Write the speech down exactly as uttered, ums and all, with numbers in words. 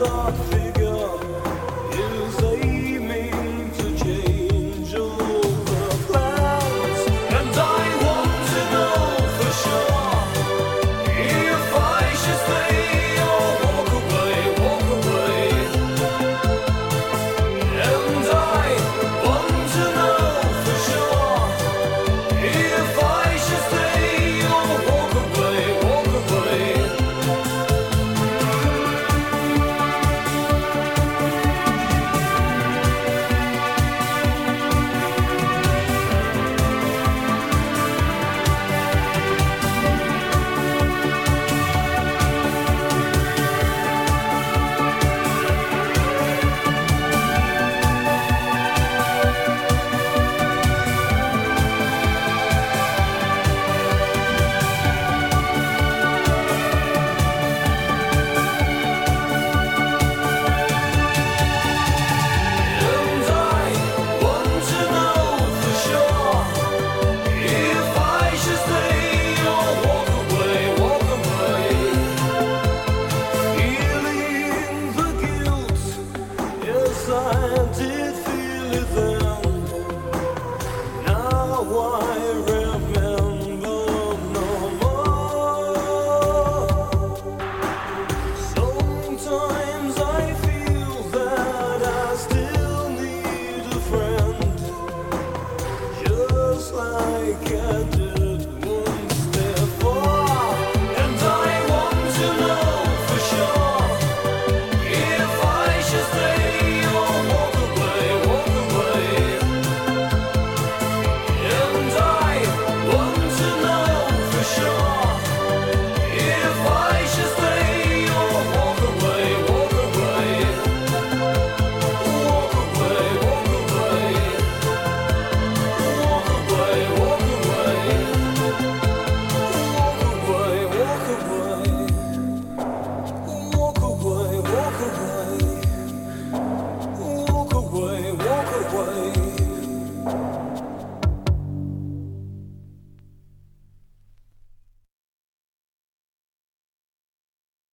dark figure is aiming to change all the clouds. And I want to know for sure if I should stay or walk away, walk away. And I want to know for sure if I should stay or walk away, walk away. And I want to know for sure if I should stay or walk away, walk away. Feeling the guilt, yes I